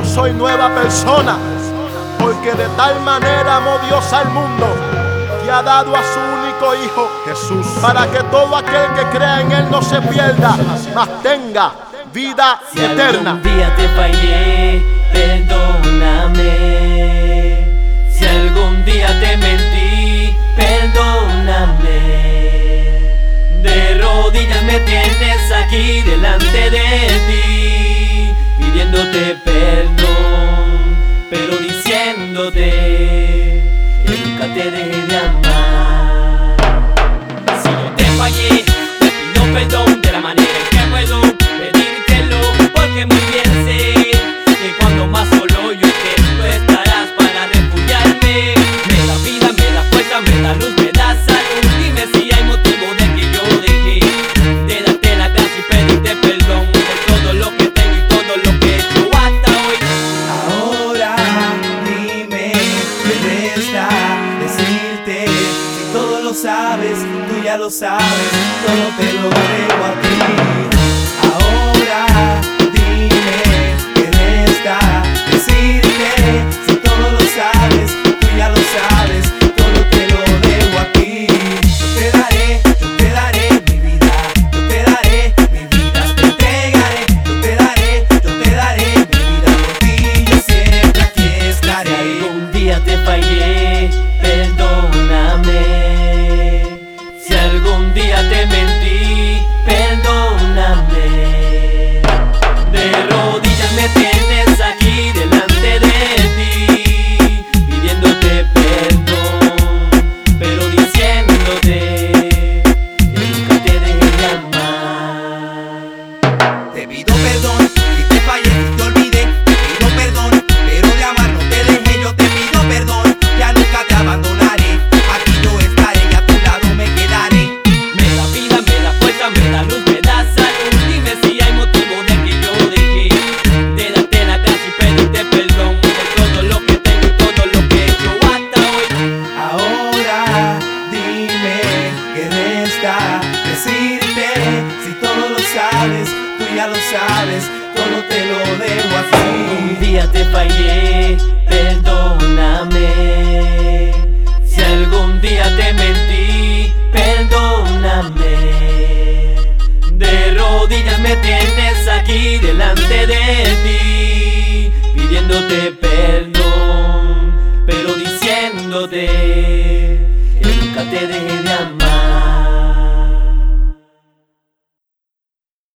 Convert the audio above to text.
soy nueva persona, porque de tal manera amó Dios al mundo, que ha dado a su único Hijo, Jesús, para que todo aquel que crea en Él no se pierda, mas tenga vida eterna. Si algún día te fallé, perdóname. Si algún día te mentí, perdóname. De rodillas me tienes aquí delante de ti, pidiéndote perdón, pero diciéndote que nunca te dejé de amar. Si yo te fallé, te pido perdón de la manera en que puedo pedírtelo, porque muy bien sé que cuando más solo yo esté, tú estarás para refugiarme. Me da vida, me da fuerza, me da luz, me da salud. Dime si hay motivo de que yo dejé de darte la gracia y pedirte perdón por todo lo que tengo y todo lo que he hecho hasta hoy. Ahora dime qué resta decirte. Si todo lo sabes, tú ya lo sabes, todo te lo debo a ti. Ahora dime qué resta decirte. Si todo lo sabes, tú ya lo sabes, todo te lo debo a ti. Yo te daré mi vida, yo te daré mi vida, te entregaré, yo te daré mi vida por ti, yo siempre aquí estaré. Si algún día te fallé, perdóname. Si algún día te mentí, perdóname. De rodillas me tienes aquí delante de ti, pidiéndote perdón, pero diciéndote que nunca te dejé de amar. Te pido perdón si te fallé, si te olvidé. Te pido perdón, pero de amar no te dejé. Yo te pido perdón, ya nunca te abandonaré. Aquí yo estaré y a tu lado me quedaré. Me da vida, me da fuerza, me da luz, me da salud. Dime si hay motivo de que yo dejé de darte la gracia y pedirte perdón por todo lo que tengo y todo lo que he hecho hasta hoy. Ahora dime qué resta decirte. Si todo lo sabes, tú ya lo sabes, todo te lo debo a Un ti. día te fallé, perdóname. Si algún día te mentí, perdóname. De rodillas me tienes aquí delante de ti, pidiéndote perdón, pero diciéndote que nunca te dejé de amar.